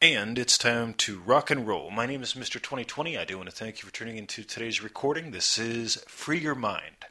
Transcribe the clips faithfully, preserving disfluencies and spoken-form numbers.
And it's time to rock and roll. My name is Mister twenty twenty. I do want to thank you for tuning into today's recording. This is Free Your Mind.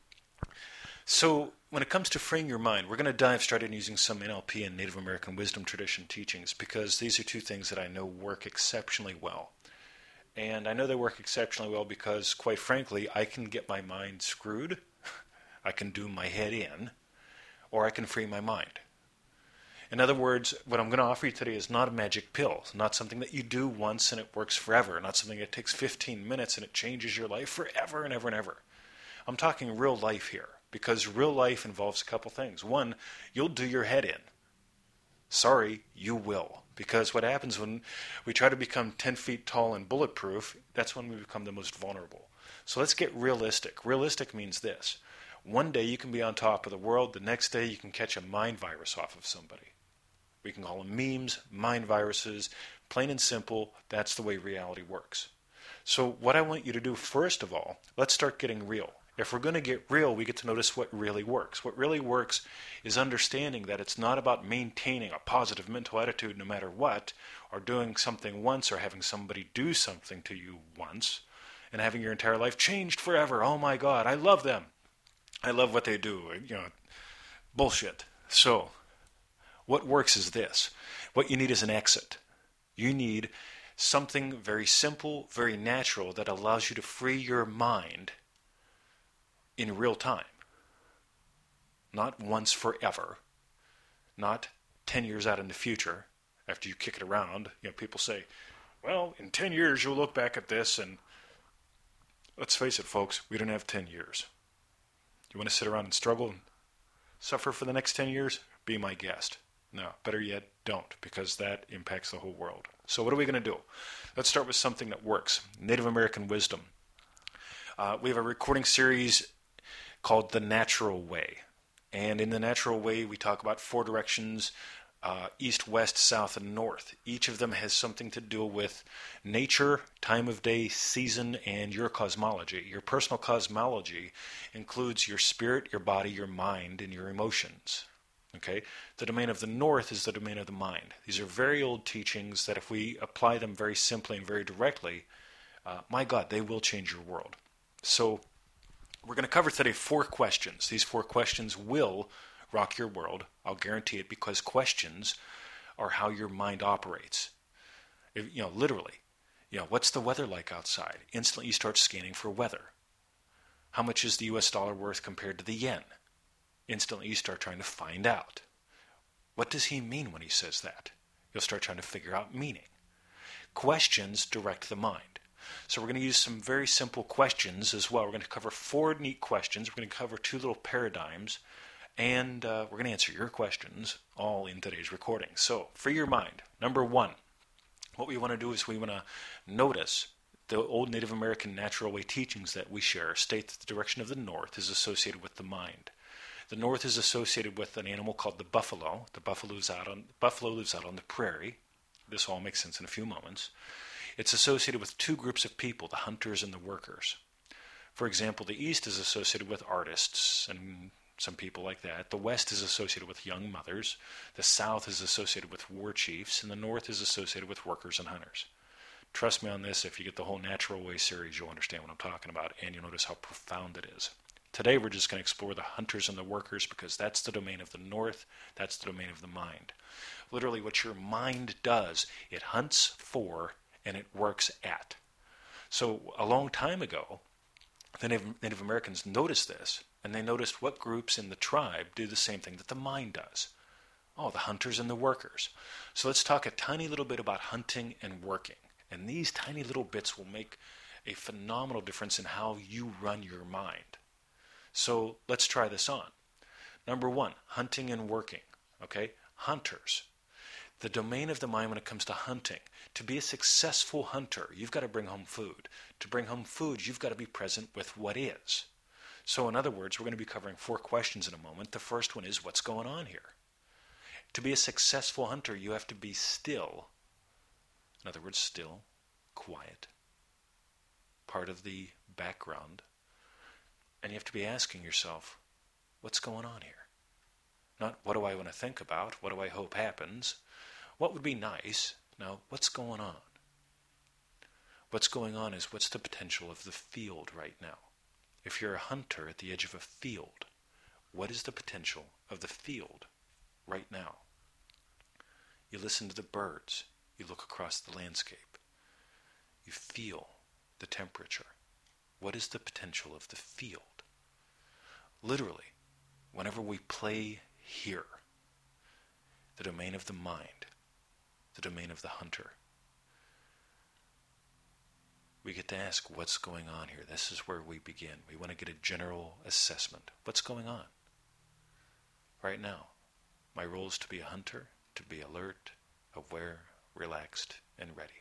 So, when it comes to freeing your mind, we're going to dive straight in using some N L P and Native American wisdom tradition teachings because these are two things that I know work exceptionally well. And I know they work exceptionally well because, quite frankly, I can get my mind screwed, I can do my head in, or I can free my mind. In other words, what I'm going to offer you today is not a magic pill, not something that you do once and it works forever, not something that takes fifteen minutes and it changes your life forever and ever and ever. I'm talking real life here, because real life involves a couple things. One, you'll do your head in. Sorry, you will. Because what happens when we try to become ten feet tall and bulletproof, that's when we become the most vulnerable. So let's get realistic. Realistic means this. One day you can be on top of the world, the next day you can catch a mind virus off of somebody. We can call them memes, mind viruses, plain and simple, that's the way reality works. So what I want you to do first of all, let's start getting real. If we're going to get real, we get to notice what really works. What really works is understanding that it's not about maintaining a positive mental attitude no matter what, or doing something once, or having somebody do something to you once, and having your entire life changed forever. Oh my God, I love them. I love what they do. You know, bullshit. So, what works is this. What you need is an exit. You need something very simple, very natural that allows you to free your mind in real time. Not once forever. Not ten years out in the future after you kick it around. You know, people say, well, in ten years you'll look back at this and let's face it, folks, we don't have ten years. You want to sit around and struggle and suffer for the next ten years? Be my guest. No, better yet, don't, because that impacts the whole world. So what are we going to do? Let's start with something that works. Native American wisdom. Uh, we have a recording series called The Natural Way. And in The Natural Way, we talk about four directions, uh, east, west, south, and north. Each of them has something to do with nature, time of day, season, and your cosmology. Your personal cosmology includes your spirit, your body, your mind, and your emotions. Okay? The domain of the north is the domain of the mind. These are very old teachings that if we apply them very simply and very directly, uh, my God, they will change your world. So we're going to cover today four questions. These four questions will rock your world. I'll guarantee it, because questions are how your mind operates. If, you know, literally, you know, what's the weather like outside? Instantly you start scanning for weather. How much is the U S dollar worth compared to the yen? Instantly you start trying to find out. What does he mean when he says that? You'll start trying to figure out meaning. Questions direct the mind. So we're going to use some very simple questions as well. We're going to cover four neat questions. We're going to cover two little paradigms. And uh, we're going to answer your questions all in today's recording. So, free your mind. Number one, what we want to do is we want to notice the old Native American natural way teachings that we share state that the direction of the north is associated with the mind. The north is associated with an animal called the buffalo. The buffalo lives out on, buffalo lives out on the prairie. This all makes sense in a few moments. It's associated with two groups of people, the hunters and the workers. For example, the east is associated with artists and some people like that. The west is associated with young mothers. The south is associated with war chiefs. And the north is associated with workers and hunters. Trust me on this, if you get the whole Natural Way series, you'll understand what I'm talking about, and you'll notice how profound it is. Today we're just going to explore the hunters and the workers because that's the domain of the north, that's the domain of the mind. Literally what your mind does, it hunts for and it works at. So a long time ago, the Native, Native Americans noticed this, and they noticed what groups in the tribe do the same thing that the mind does. Oh, the hunters and the workers. So let's talk a tiny little bit about hunting and working. And these tiny little bits will make a phenomenal difference in how you run your mind. So let's try this on. Number one, hunting and working. Okay? Hunters. The domain of the mind when it comes to hunting. To be a successful hunter, you've got to bring home food. To bring home food, you've got to be present with what is. So in other words, we're going to be covering four questions in a moment. The first one is, what's going on here? To be a successful hunter, you have to be still. In other words, still, quiet, part of the background. And you have to be asking yourself, what's going on here? Not what do I want to think about, what do I hope happens, what would be nice, Now, what's going on? What's going on is, what's the potential of the field right now? If you're a hunter at the edge of a field, what is the potential of the field right now? You listen to the birds. You look across the landscape. You feel the temperature. What is the potential of the field? Literally, whenever we play here, the domain of the mind, the domain of the hunter, we get to ask, what's going on here? This is where we begin. We want to get a general assessment. What's going on right now? My role is to be a hunter, to be alert, aware, relaxed, and ready.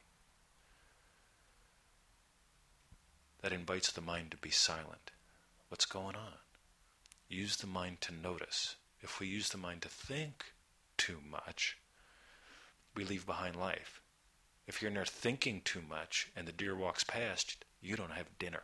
That invites the mind to be silent. What's going on? Use the mind to notice. If we use the mind to think too much, we leave behind life. If you're in there thinking too much and the deer walks past, you don't have dinner.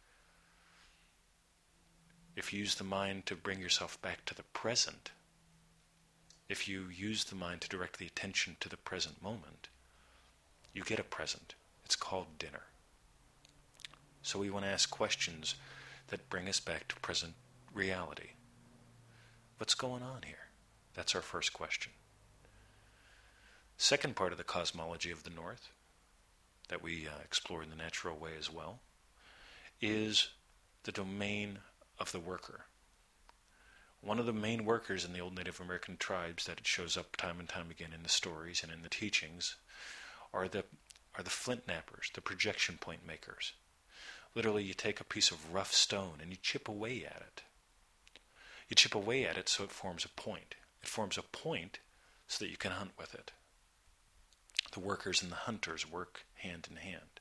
If you use the mind to bring yourself back to the present, if you use the mind to direct the attention to the present moment, you get a present. It's called dinner. So we want to ask questions that bring us back to present reality. What's going on here? That's our first question. Second part of the cosmology of the North, that we uh, explore in the natural way as well, is the domain of the worker. One of the main workers in the old Native American tribes that it shows up time and time again in the stories and in the teachings are the are the flint knappers, the projection point makers. Literally, you take a piece of rough stone and you chip away at it. You chip away at it so it forms a point. It forms a point so that you can hunt with it. The workers and the hunters work hand in hand.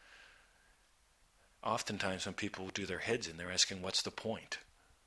Oftentimes when people do their heads in, they're asking, what's the point?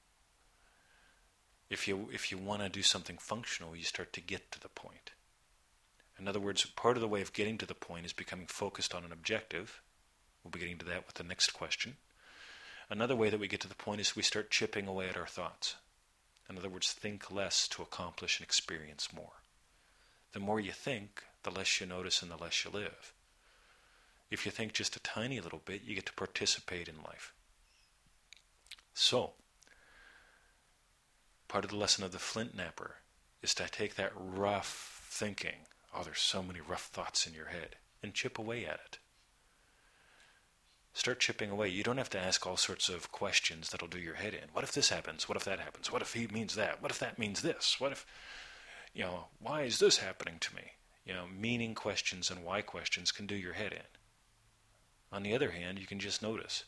If you if you want to do something functional, you start to get to the point. In other words, part of the way of getting to the point is becoming focused on an objective. We'll be getting to that with the next question. Another way that we get to the point is we start chipping away at our thoughts. In other words, think less to accomplish and experience more. The more you think, the less you notice and the less you live. If you think just a tiny little bit, you get to participate in life. So, part of the lesson of the flint napper is to take that rough thinking, oh, there's so many rough thoughts in your head, and chip away at it. Start chipping away. You don't have to ask all sorts of questions that'll do your head in. What if this happens? What if that happens? What if he means that? What if that means this? What if, you know, why is this happening to me? You know, meaning questions and why questions can do your head in. On the other hand, you can just notice,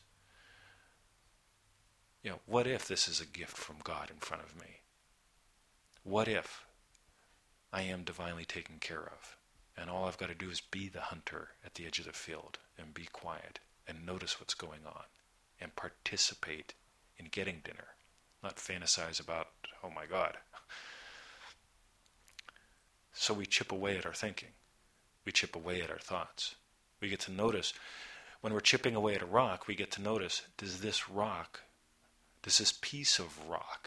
you know, what if this is a gift from God in front of me? What if I am divinely taken care of, and all I've got to do is be the hunter at the edge of the field and be quiet and notice what's going on and participate in getting dinner, not fantasize about, oh my God. So we chip away at our thinking. We chip away at our thoughts. We get to notice, when we're chipping away at a rock, we get to notice, does this rock, does this piece of rock,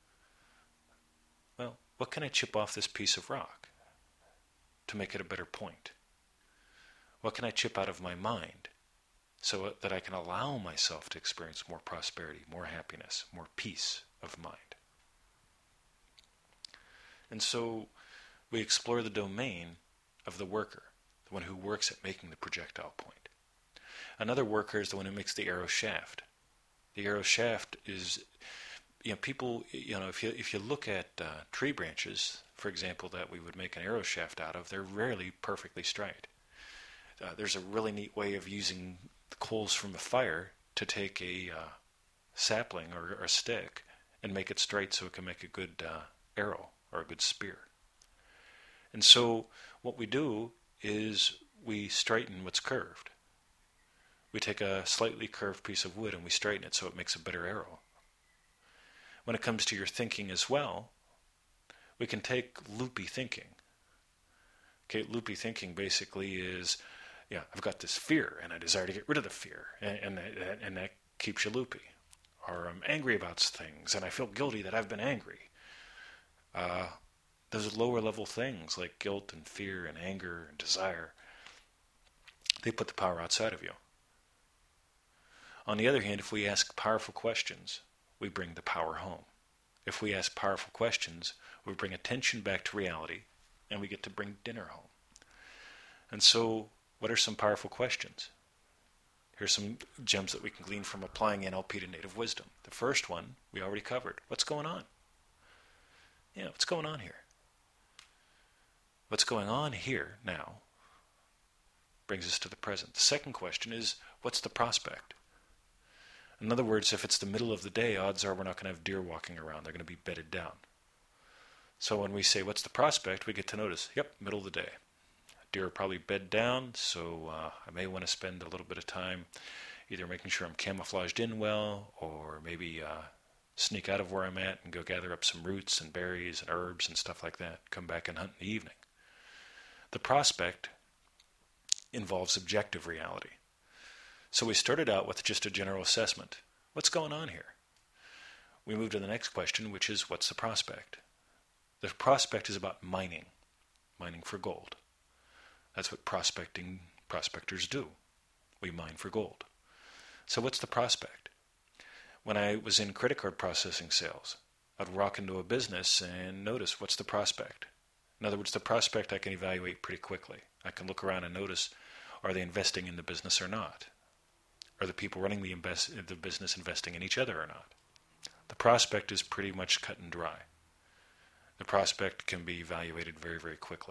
well, what can I chip off this piece of rock to make it a better point? What can I chip out of my mind so that I can allow myself to experience more prosperity, more happiness, more peace of mind? And so we explore the domain of the worker, the one who works at making the projectile point. Another worker is the one who makes the arrow shaft. The arrow shaft is, you know, people, you know, if you if you look at uh, tree branches, for example, that we would make an arrow shaft out of, they're rarely perfectly straight. Uh, there's a really neat way of using the coals from the fire to take a uh, sapling or, or a stick and make it straight so it can make a good uh, arrow or a good spear. And so what we do is we straighten what's curved. We take a slightly curved piece of wood and we straighten it so it makes a better arrow. When it comes to your thinking as well, we can take loopy thinking. Okay, loopy thinking basically is, yeah, I've got this fear and I desire to get rid of the fear, and, and, and that keeps you loopy. Or I'm angry about things and I feel guilty that I've been angry. Uh, Those lower level things like guilt and fear and anger and desire, they put the power outside of you. On the other hand, if we ask powerful questions, we bring the power home. If we ask powerful questions, we bring attention back to reality, and we get to bring dinner home. And so, what are some powerful questions? Here's some gems that we can glean from applying N L P to native wisdom. The first one we already covered. What's going on? Yeah, what's going on here? What's going on here now brings us to the present. The second question is, what's the prospect? In other words, if it's the middle of the day, odds are we're not going to have deer walking around. They're going to be bedded down. So when we say, what's the prospect, we get to notice, yep, middle of the day. Deer are probably bed down, so uh, I may want to spend a little bit of time either making sure I'm camouflaged in well, or maybe uh, sneak out of where I'm at and go gather up some roots and berries and herbs and stuff like that. Come back and hunt in the evening. The prospect involves objective reality. So we started out with just a general assessment. What's going on here? We move to the next question, which is, what's the prospect? The prospect is about mining, mining for gold. That's what prospecting prospectors do. We mine for gold. So what's the prospect? When I was in credit card processing sales, I'd walk into a business and notice, what's the prospect? In other words, the prospect I can evaluate pretty quickly. I can look around and notice, are they investing in the business or not? Are the people running the, invest, the business investing in each other or not? The prospect is pretty much cut and dry. The prospect can be evaluated very, very quickly.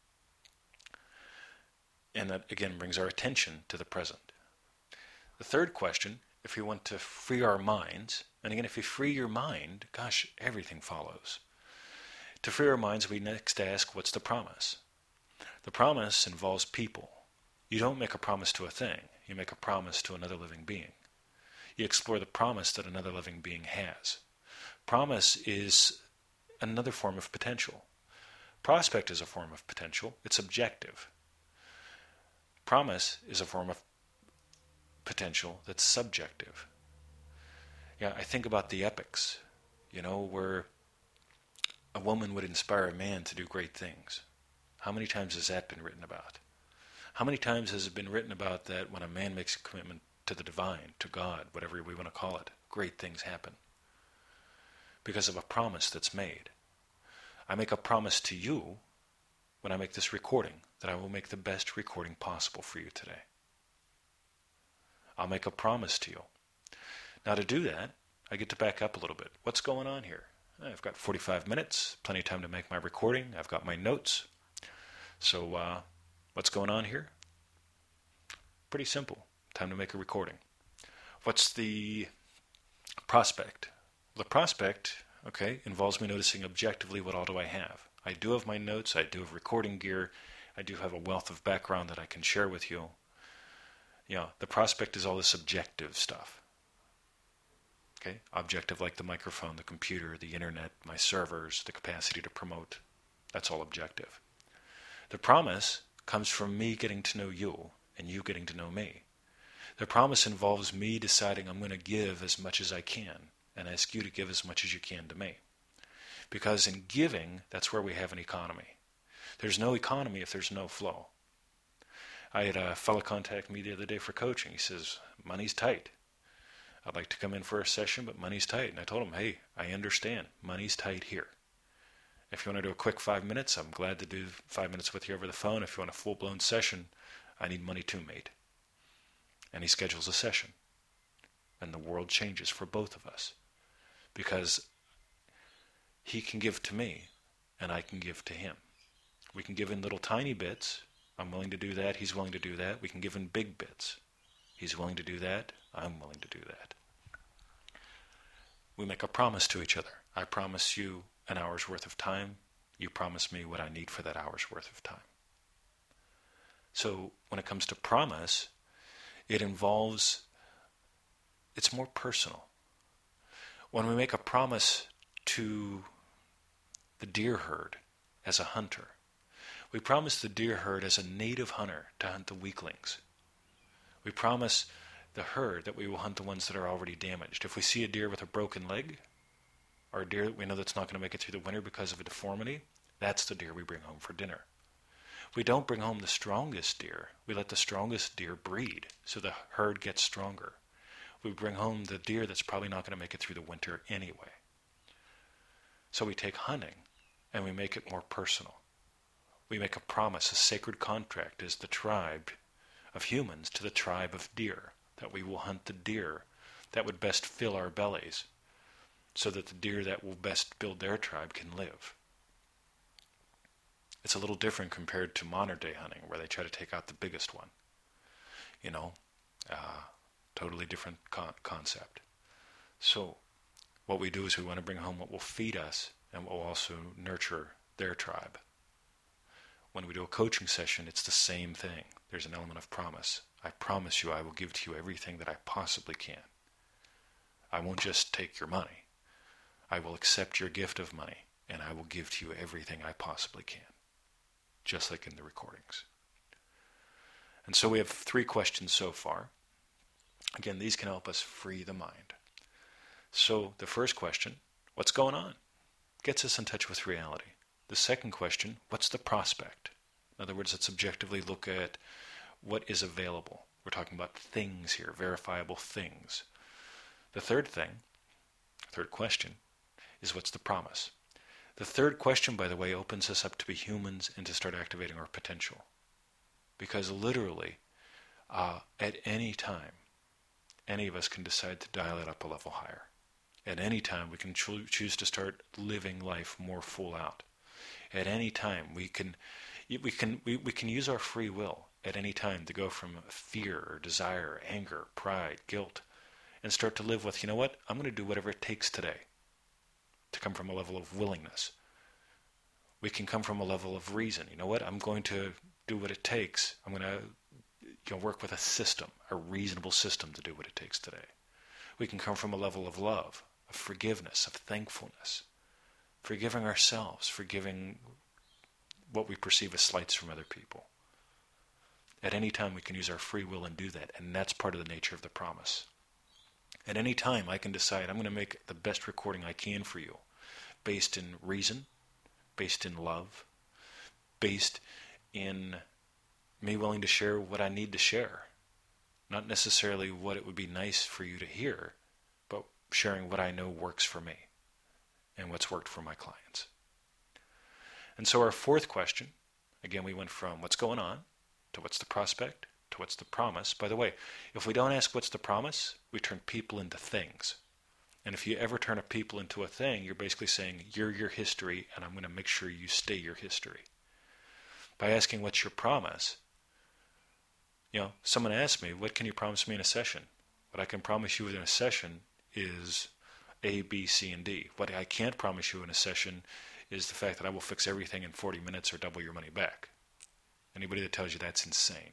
And that, again, brings our attention to the present. The third question, if we want to free our minds, and again, if you free your mind, gosh, everything follows. To free our minds, we next ask, what's the promise? The promise involves people. You don't make a promise to a thing. You make a promise to another living being. You explore the promise that another living being has. Promise is another form of potential. Prospect is a form of potential. It's objective. Promise is a form of potential that's subjective. Yeah, I think about the epics, you know, where a woman would inspire a man to do great things. How many times has that been written about? How many times has it been written about that when a man makes a commitment to the divine, to God, whatever we want to call it, great things happen? Because of a promise that's made. I make a promise to you when I make this recording that I will make the best recording possible for you today. I'll make a promise to you. Now to do that, I get to back up a little bit. What's going on here? I've got forty-five minutes, plenty of time to make my recording. I've got my notes. So uh, what's going on here? Pretty simple. Time to make a recording. What's the prospect? The prospect, okay, involves me noticing objectively what all do I have. I do have my notes. I do have recording gear. I do have a wealth of background that I can share with you. You know, the prospect is all this objective stuff. Okay, objective like the microphone, the computer, the internet, my servers, the capacity to promote. That's all objective. The promise comes from me getting to know you and you getting to know me. The promise involves me deciding I'm going to give as much as I can and ask you to give as much as you can to me. Because in giving, that's where we have an economy. There's no economy if there's no flow. I had a fellow contact me the other day for coaching. He says, money's tight. I'd like to come in for a session, but money's tight. And I told him, hey, I understand. Money's tight here. If you want to do a quick five minutes, I'm glad to do five minutes with you over the phone. If you want a full-blown session, I need money too, mate. And he schedules a session. And the world changes for both of us. Because he can give to me, and I can give to him. We can give in little tiny bits. I'm willing to do that. He's willing to do that. We can give in big bits. He's willing to do that. I'm willing to do that. We make a promise to each other. I promise you an hour's worth of time. You promise me what I need for that hour's worth of time. So when it comes to promise, it involves, it's more personal. When we make a promise to the deer herd as a hunter, we promise the deer herd as a native hunter to hunt the weaklings. We promise the herd that we will hunt the ones that are already damaged. If we see a deer with a broken leg, or a deer that we know that's not going to make it through the winter because of a deformity, That's the deer we bring home for dinner. We don't bring home the strongest deer. We let the strongest deer breed so the herd gets stronger. We bring home the deer that's probably not going to make it through the winter anyway. So we take hunting and we make it more personal. We make a promise, a sacred contract as the tribe of humans to the tribe of deer, that we will hunt the deer that would best fill our bellies so that the deer that will best build their tribe can live. It's a little different compared to modern day hunting where they try to take out the biggest one. You know, uh, totally different con- concept. So what we do is we want to bring home what will feed us and what will also nurture their tribe. When we do a coaching session, it's the same thing. There's an element of promise. I promise you I will give to you everything that I possibly can. I won't just take your money. I will accept your gift of money, and I will give to you everything I possibly can. Just like in the recordings. And so we have three questions so far. Again, these can help us free the mind. So the first question, what's going on? Gets us in touch with reality. The second question, what's the prospect? In other words, let's objectively look at what is available. We're talking about things here, verifiable things. The third thing, third question, is what's the promise? The third question, by the way, opens us up to be humans and to start activating our potential. Because literally, uh, at any time, any of us can decide to dial it up a level higher. At any time, we can cho- choose to start living life more full out. At any time, we can we can we, we can use our free will at any time to go from fear or desire, anger, pride, guilt, and start to live with, you know what, I'm going to do whatever it takes today to come from a level of willingness. We can come from a level of reason. You know what, I'm going to do what it takes. I'm going to you know, work with a system, a reasonable system to do what it takes today. We can come from a level of love, of forgiveness, of thankfulness, forgiving ourselves, forgiving what we perceive as slights from other people. At any time we can use our free will and do that, and that's part of the nature of the promise. At any time I can decide I'm going to make the best recording I can for you, based in reason, based in love, based in me willing to share what I need to share. Not necessarily what it would be nice for you to hear, but sharing what I know works for me and what's worked for my clients. And so our fourth question, again, we went from what's going on to what's the prospect to what's the promise. By the way, if we don't ask what's the promise, we turn people into things. And if you ever turn a people into a thing, you're basically saying you're your history and I'm going to make sure you stay your history. By asking what's your promise, you know, someone asked me, what can you promise me in a session? What I can promise you in a session is A, B, C, and D. What I can't promise you in a session is the fact that I will fix everything in forty minutes or double your money back. Anybody that tells you that's insane.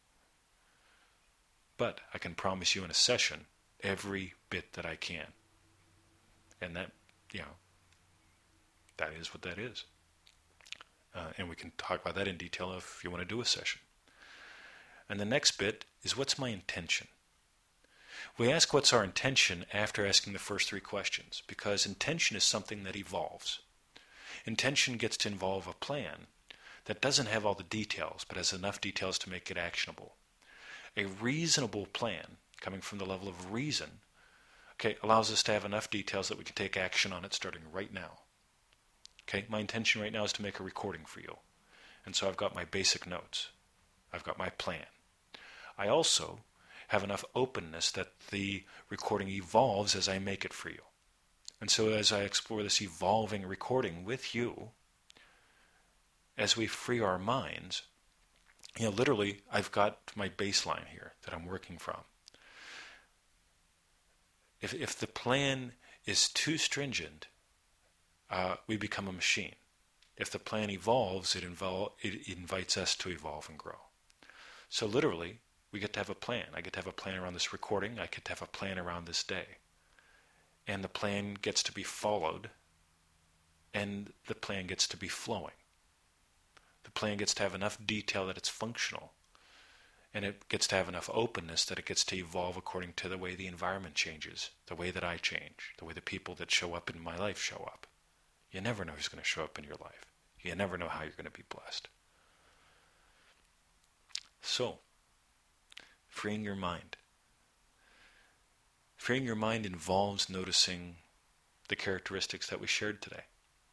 But I can promise you in a session every bit that I can. And that, you know, that is what that is. Uh, and we can talk about that in detail if you want to do a session. And the next bit is, what's my intention? We ask what's our intention after asking the first three questions, because intention is something that evolves. Intention gets to involve a plan that doesn't have all the details, but has enough details to make it actionable. A reasonable plan, coming from the level of reason, okay, allows us to have enough details that we can take action on it starting right now. Okay, my intention right now is to make a recording for you. And so I've got my basic notes. I've got my plan. I also have enough openness that the recording evolves as I make it for you. And so as I explore this evolving recording with you, as we free our minds, you know, literally, I've got my baseline here that I'm working from. If if the plan is too stringent, uh, we become a machine. If the plan evolves, it, invol- it invites us to evolve and grow. So literally, we get to have a plan. I get to have a plan around this recording. I get to have a plan around this day. And the plan gets to be followed, and the plan gets to be flowing. The plan gets to have enough detail that it's functional, and it gets to have enough openness that it gets to evolve according to the way the environment changes, the way that I change, the way the people that show up in my life show up. You never know who's going to show up in your life. You never know how you're going to be blessed. So, freeing your mind. Freeing your mind involves noticing the characteristics that we shared today.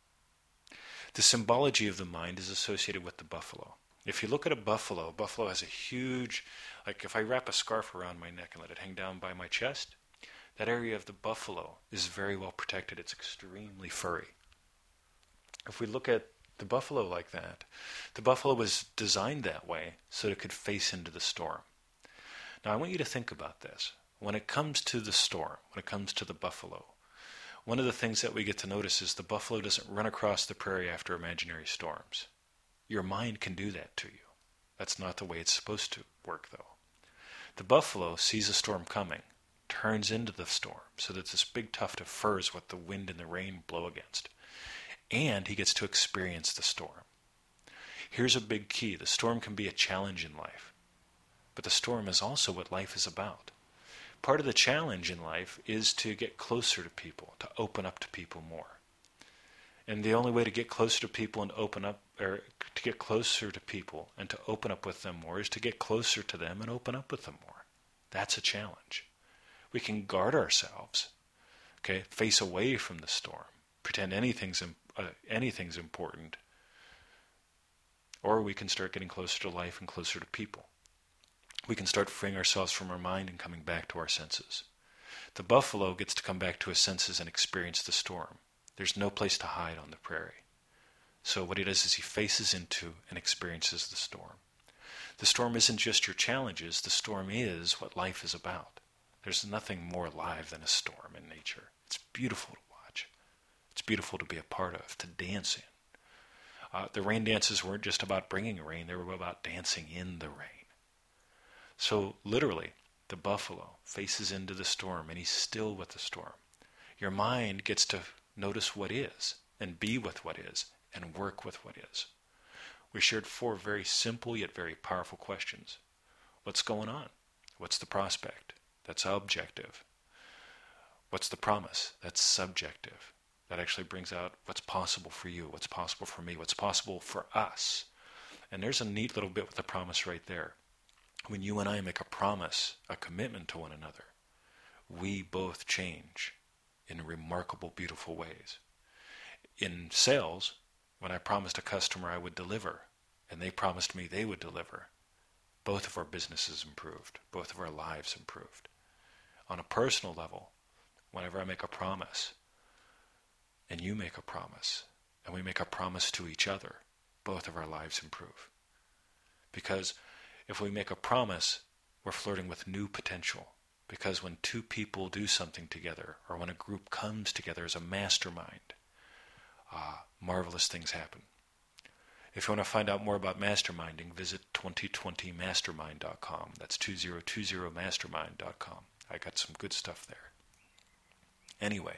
The symbology of the mind is associated with the buffalo. If you look at a buffalo, a buffalo has a huge, like if I wrap a scarf around my neck and let it hang down by my chest, that area of the buffalo is very well protected. It's extremely furry. If we look at the buffalo like that, the buffalo was designed that way so it could face into the storm. Now I want you to think about this. When it comes to the storm, when it comes to the buffalo, one of the things that we get to notice is the buffalo doesn't run across the prairie after imaginary storms. Your mind can do that to you. That's not the way it's supposed to work, though. The buffalo sees a storm coming, turns into the storm, so that this big tuft of fur is what the wind and the rain blow against. And he gets to experience the storm. Here's a big key. The storm can be a challenge in life. But the storm is also what life is about. Part of the challenge in life is to get closer to people, to open up to people more. And the only way to get closer to people and open up, or to get closer to people and to open up with them more, is to get closer to them and open up with them more. That's a challenge. We can guard ourselves, okay, face away from the storm, pretend anything's uh, anything's important, or we can start getting closer to life and closer to people. We can start freeing ourselves from our mind and coming back to our senses. The buffalo gets to come back to his senses and experience the storm. There's no place to hide on the prairie. So what he does is he faces into and experiences the storm. The storm isn't just your challenges. The storm is what life is about. There's nothing more alive than a storm in nature. It's beautiful to watch. It's beautiful to be a part of, to dance in. Uh, the rain dances weren't just about bringing rain. They were about dancing in the rain. So literally, the buffalo faces into the storm and he's still with the storm. Your mind gets to notice what is and be with what is and work with what is. We shared four very simple yet very powerful questions. What's going on? What's the prospect? That's objective. What's the promise? That's subjective. That actually brings out what's possible for you, what's possible for me, what's possible for us. And there's a neat little bit with the promise right there. When you and I make a promise, a commitment to one another, we both change in remarkable, beautiful ways. In sales, when I promised a customer I would deliver, and they promised me they would deliver, both of our businesses improved. Both of our lives improved. On a personal level, whenever I make a promise, and you make a promise, and we make a promise to each other, both of our lives improve. Because if we make a promise, we're flirting with new potential. Because when two people do something together, or when a group comes together as a mastermind, uh, marvelous things happen. If you want to find out more about masterminding, visit twenty twenty mastermind dot com. That's two thousand twenty mastermind dot com. I got some good stuff there. Anyway,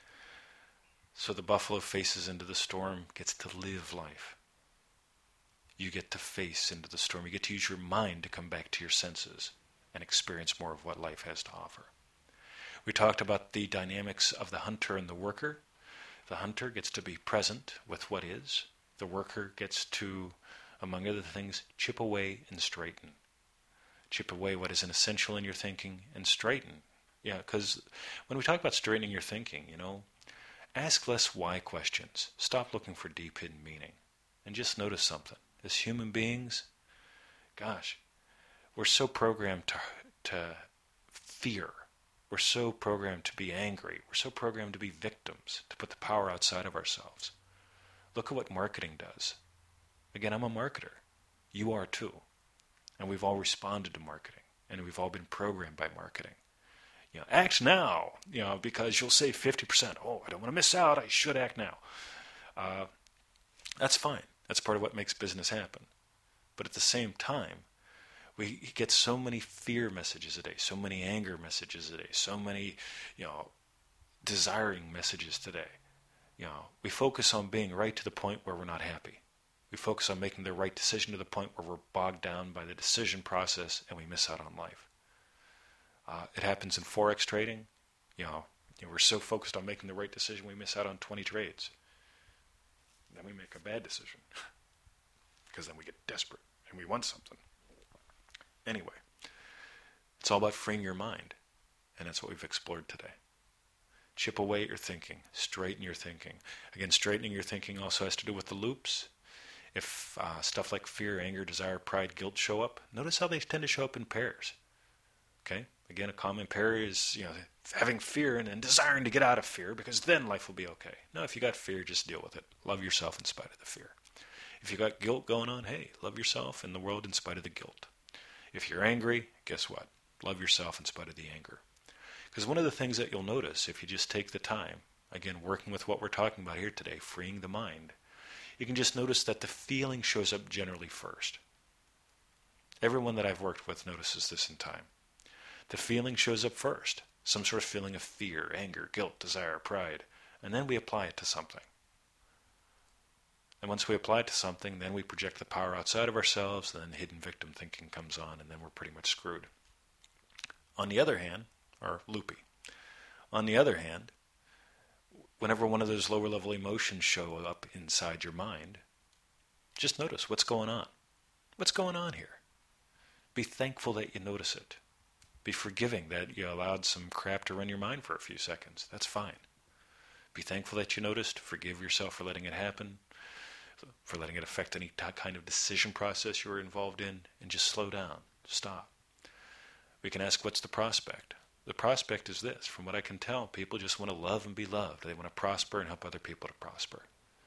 so the buffalo faces into the storm, gets to live life. You get to face into the storm. You get to use your mind to come back to your senses and experience more of what life has to offer. We talked about the dynamics of the hunter and the worker. The hunter gets to be present with what is. The worker gets to, among other things, chip away and straighten. Chip away what is essential in your thinking and straighten. Yeah, because when we talk about straightening your thinking, you know, ask less why questions. Stop looking for deep hidden meaning. And just notice something. As human beings, gosh, we're so programmed to to fear. We're so programmed to be angry. We're so programmed to be victims, to put the power outside of ourselves. Look at what marketing does. Again, I'm a marketer. You are too. And we've all responded to marketing. And we've all been programmed by marketing. You know, act now, you know, because you'll save fifty percent. Oh, I don't want to miss out. I should act now. Uh, that's fine. That's part of what makes business happen. But at the same time, we get so many fear messages a day, so many anger messages a day, so many, you know, desiring messages today. You know, we focus on being right to the point where we're not happy. We focus on making the right decision to the point where we're bogged down by the decision process and we miss out on life. Uh, it happens in Forex trading. You know, you know, we're so focused on making the right decision we miss out on twenty trades. then we make a bad decision. Because then we get desperate and we want something. Anyway, it's all about freeing your mind. And that's what we've explored today. Chip away at your thinking. Straighten your thinking. Again, straightening your thinking also has to do with the loops. If uh, stuff like fear, anger, desire, pride, guilt show up, notice how they tend to show up in pairs. Okay? Again, a common pair is, you know, having fear and then desiring to get out of fear, because then life will be okay. No, if you got fear, just deal with it. Love yourself in spite of the fear. If you got guilt going on, hey, love yourself and the world in spite of the guilt. If you're angry, guess what? Love yourself in spite of the anger. Because one of the things that you'll notice if you just take the time, again, working with what we're talking about here today, freeing the mind, you can just notice that the feeling shows up generally first. Everyone that I've worked with notices this in time. The feeling shows up first. Some sort of feeling of fear, anger, guilt, desire, pride. And then we apply it to something. And once we apply it to something, then we project the power outside of ourselves, and then hidden victim thinking comes on, and then we're pretty much screwed. On the other hand, or loopy. On the other hand, whenever one of those lower level emotions show up inside your mind, just notice what's going on. What's going on here? Be thankful that you notice it. Be forgiving that you allowed some crap to run your mind for a few seconds. That's fine. Be thankful that you noticed. Forgive yourself for letting it happen, for letting it affect any kind of decision process you were involved in, and just slow down. Stop. We can ask, what's the prospect? The prospect is this. From what I can tell, people just want to love and be loved. They want to prosper and help other people to prosper.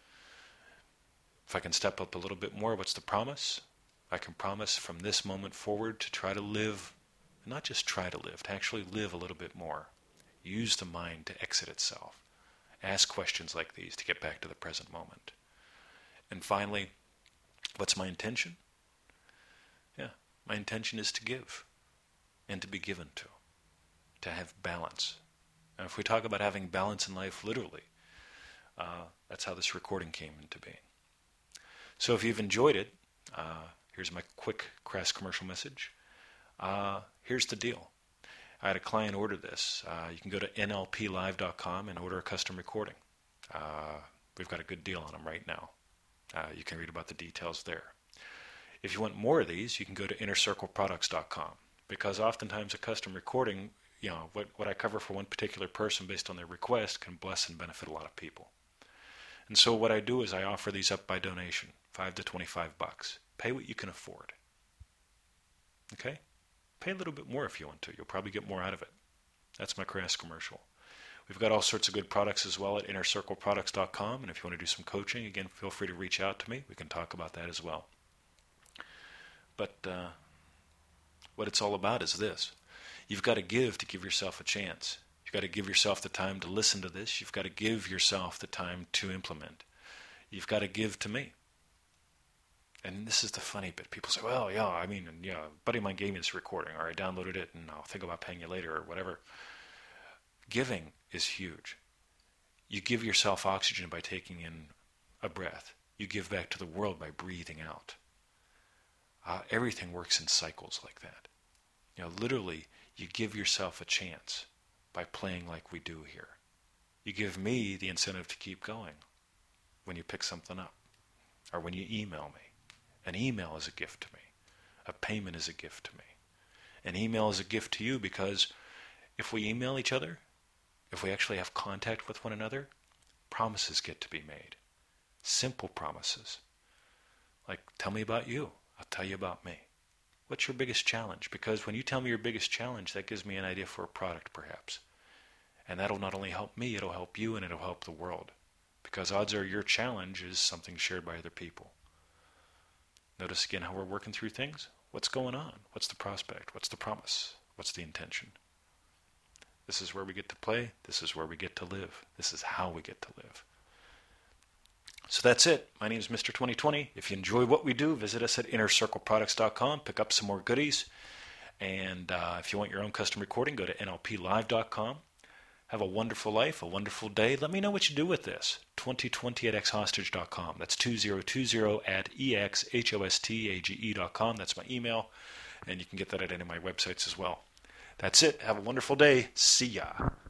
If I can step up a little bit more, what's the promise? I can promise from this moment forward to try to live, not just try to live, to actually live a little bit more. Use the mind to exit itself. Ask questions like these to get back to the present moment. And finally, what's my intention? Yeah, my intention is to give and to be given to. To have balance. And if we talk about having balance in life literally, uh, that's how this recording came into being. So if you've enjoyed it, uh, here's my quick crass commercial message. Uh, here's the deal. I had a client order this. Uh, you can go to N L P live dot com and order a custom recording. Uh, we've got a good deal on them right now. Uh, you can read about the details there. If you want more of these, you can go to inner circle products dot com, because oftentimes a custom recording, you know, what, what I cover for one particular person based on their request can bless and benefit a lot of people. And so what I do is I offer these up by donation, five to twenty-five bucks. Pay what you can afford. Okay? Pay a little bit more if you want to. You'll probably get more out of it. That's my crass commercial. We've got all sorts of good products as well at inner circle products dot com, and if you want to do some coaching, again, feel free to reach out to me. We can talk about that as well. But uh, what it's all about is this. You've got to give to give yourself a chance. You've got to give yourself the time to listen to this. You've got to give yourself the time to implement. You've got to give to me. And this is the funny bit. People say, well, yeah, I mean, yeah, a buddy of mine gave me this recording, or I downloaded it, and I'll think about paying you later, or whatever. Giving is huge. You give yourself oxygen by taking in a breath. You give back to the world by breathing out. Uh, everything works in cycles like that. You know, literally, you give yourself a chance by playing like we do here. You give me the incentive to keep going when you pick something up, or when you email me. An email is a gift to me. A payment is a gift to me. An email is a gift to you, because if we email each other, if we actually have contact with one another, promises get to be made. Simple promises. Like, tell me about you. I'll tell you about me. What's your biggest challenge? Because when you tell me your biggest challenge, that gives me an idea for a product, perhaps. And that'll not only help me, it'll help you, and it'll help the world. Because odds are your challenge is something shared by other people. Notice again how we're working through things. What's going on? What's the prospect? What's the promise? What's the intention? This is where we get to play. This is where we get to live. This is how we get to live. So that's it. My name is Mister twenty twenty. If you enjoy what we do, visit us at inner circle products dot com. Pick up some more goodies. And uh, if you want your own custom recording, go to N L P live dot com. Have a wonderful life, a wonderful day. Let me know what you do with this. twenty twenty at x hostage dot com. That's two thousand twenty at E X H O S T A G E dot com. That's my email. And you can get that at any of my websites as well. That's it. Have a wonderful day. See ya.